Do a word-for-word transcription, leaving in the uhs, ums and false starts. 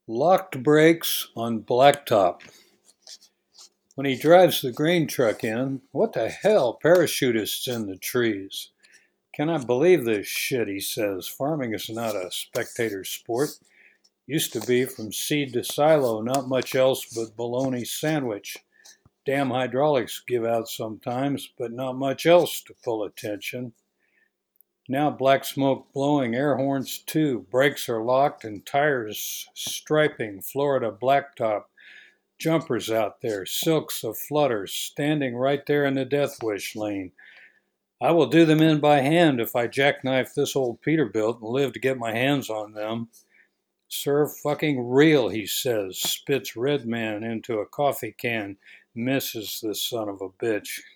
Locked brakes on blacktop. When he drives the grain truck in, what the hell, parachutists in the trees. Cannot believe this shit, he says. Farming is not a spectator sport. Used to be from seed to silo, not much else but bologna sandwich. Damn hydraulics give out sometimes, but not much else to pull attention. Now black smoke blowing, air horns too. Brakes are locked and tires striping. Florida blacktop. Jumpers out there, silks of flutters, standing right there in the death wish lane. I will do them in by hand if I jackknife this old Peterbilt and live to get my hands on them. Sir fucking real, he says, spits Red Man into a coffee can, misses the son of a bitch.